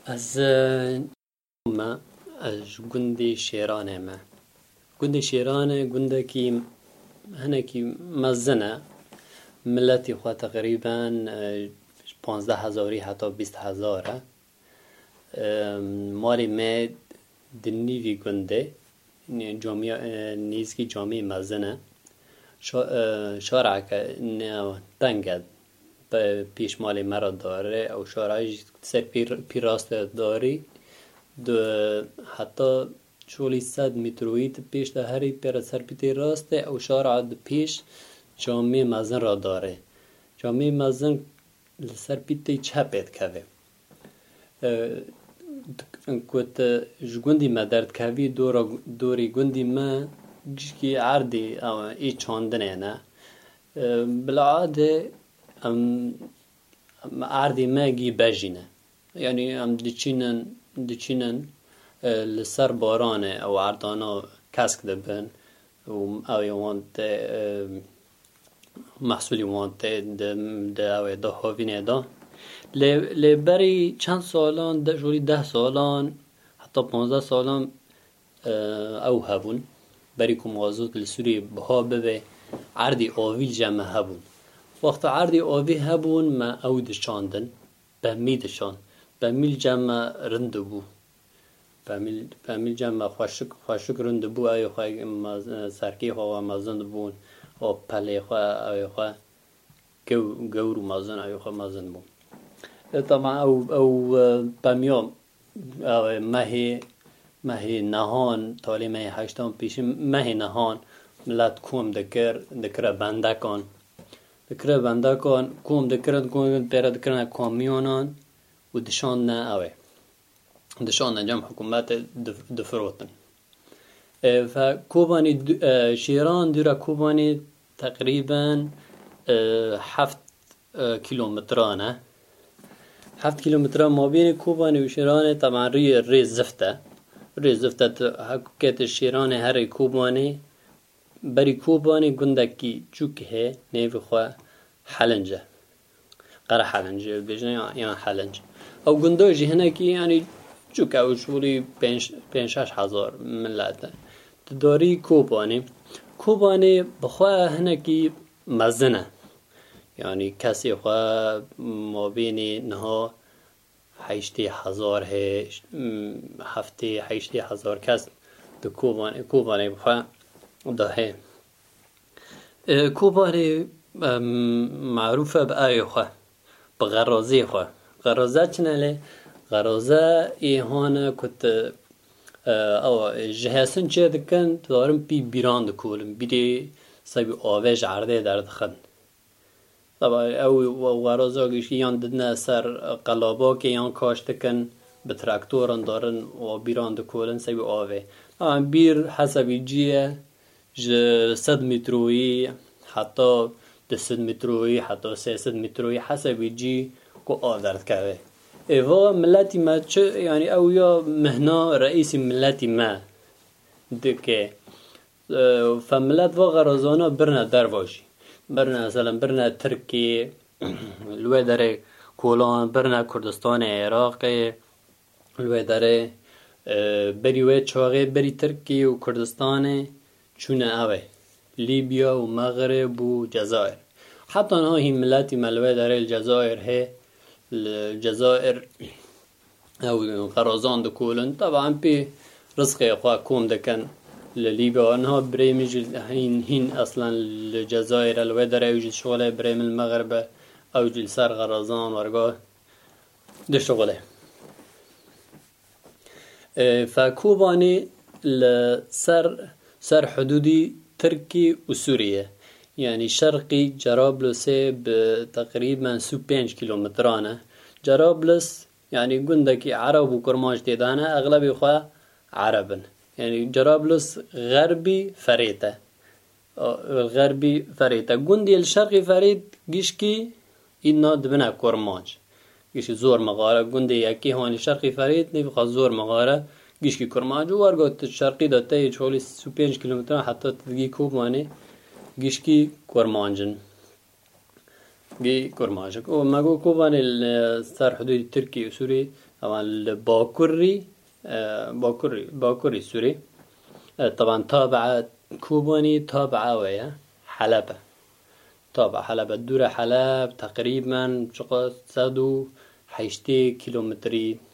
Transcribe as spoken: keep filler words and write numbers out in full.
از ما از گندی شیرانه ما گندی شیرانه گنده کی هنه کی مزنه ملتی خوا تقریبا پانزده هزاری حتی بیست هزاره مالی ما دنیوی گنده جامعه نیزکی جامعه مزنه شارع که نه تنگد پیش مالی مرا داره او شارعی سر پیر پیراست داری دو حتی شولی صد مترویت پیش ده هری پر سر پیتی راسته او شارع پیش جامعه مزن را داره جامعه مزن سر پیتی چپت کده کت جگندی ما درد کوی دورا دوری گندی ما جکی عردی ای چاندنه نه بالعاده ام عردی ما گی بجینه یعنی ام دچینن دچینن لسر بارانه او عردانا کسک دبن و او یوانت محصولی وانت د او ده هاوینه دا ل بری چند سالان ده جوری ده سالان حتی پانزده سالان او هبون بری که موازوت لسوری بها ببه عردی آویل جمع هبون وقت عردی آوی هبون ما او دشاندن بهمی دشان بهمیل جمع رنده بو بهمیل بهمیل جمع خوشک خوشک رنده بو ای خواه سرکی خواه مزند بون و پله خواه ای خواه گو گورو مزن ای خواه مزند بون طبعا او او بمیام او ماهی ماهی نهان تالی ماهی هشتم پیش ماهی نهان ملت کوم دکر دکر بنده کن دکر بنده کن کوم دکرن کوم پیرا دکرن کامیونان و دشان نه اوه دشان نجام حکومت دفروتن فکوبانی شیران دورا کوبانی تقریبا هفت کیلومترانه هفت کیلومتر ما بین کوبانی و شیرانه طبعا روی ریز زفته ریز زفته حقیقت شیرانه هر کوبانی بری کوبانی گندکی چوکه نیو خواه حلنجه قره حلنجه بیشنه یا حلنج او گنداجی هنه کی یعنی چوکه او شوری پنج شش هزار ملته داری کوبانی کوبانی بخواه هنه کی مزنه یعنی کسی خواه ما بینی نها هشتی هزار هشت هفته هشتی هزار کس دو کوبانی کوبانی بخواه داهه کوبانی معروفه به ای خواه به غرازی خواه غرازه چناله غرازه ایهانه کت او جهاسن چه دکن دارم بی بیران دکولم بیدی سبی آوش عرده درد خند طبعا او غرازه گیشی یان ددنه سر قلابا که یان کاشتکن به تراکتورن دارن و بیران دکولن سبی آوه بیر حسبی جیه صد متروی حتی دویست متروی حتی سیصد متروی حسبی جی کو آب درد که ایوا ملتی ما چه یعنی او یا مهنا رئیس ملتی ما دکه فملت و غرازانا برنه در باشی برنه مثلا برنه ترکیه لوی داره کولان برنه کردستان عراق لوی داره بری وی چاقه بری ترکیه و کردستان چونه اوه لیبیا و مغرب و جزایر حتی نه هی ملتی ملوی داره الجزایر هی الجزائر او غرازان دکولن طبعا پی رزق خواه کوم دکن لليبيا وانها بريم هين هين اصلا الجزائر الودر اوجد شغله بريم المغرب اوجد سر غرازان ورقا ده شغله فكوباني سر سر حدودي تركي وسوريا يعني شرقي جرابلس بتقريبا سو بينج كيلومترانه جرابلس يعني قندكي عرب وكرماج تيدانا اغلبي خواه عربن يعني جرابلس غربي فريته غربي فريته قندي الشرقي فريد جيشكي إنا دبنا كرماج جيش زور مغارة قندي يكي هون الشرقي فريد نبقى زور مغارة جيشكي كرماج وارقوت الشرقي دا تايج حوالي سو بينج كيلومتر حتى تدقي كوباني جيشكي كرمانجن جي كرماجك وما جو كوباني السار حدود تركي وسوري طبعا الباكوري باكوري باكوري سوري طبعا تابعة كوباني تابعة ويا حلب تابعة حلب الدورة حلب تقريبا شقة سادو حيشتي كيلومتري